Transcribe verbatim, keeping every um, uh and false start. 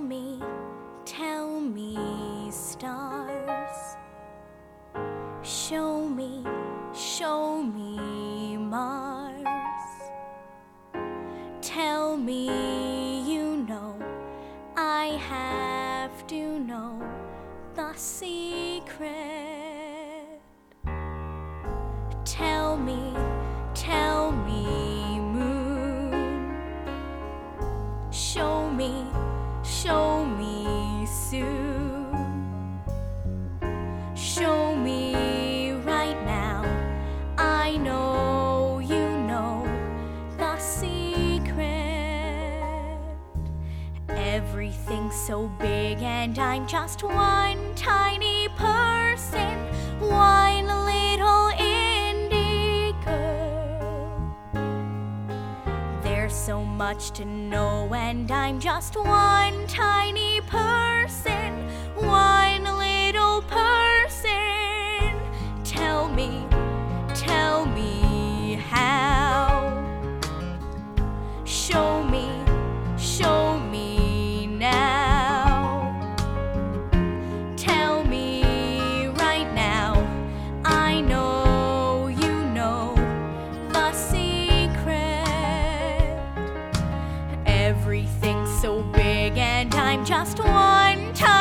me, tell me, stars. Show me, show me, Mars. Tell me you know I have to know the secret. Tell me, tell me, moon. Show me, show me soon. Show me right now. I know you know the secret. Everything's so big and I'm just one tiny person, one little indie girl. There's so much to know and I'm just one tiny person, one little person. Tell me, tell me how. Show me, show me now. Tell me right now. I know you know the secret. Everything's so big and I'm just one tiny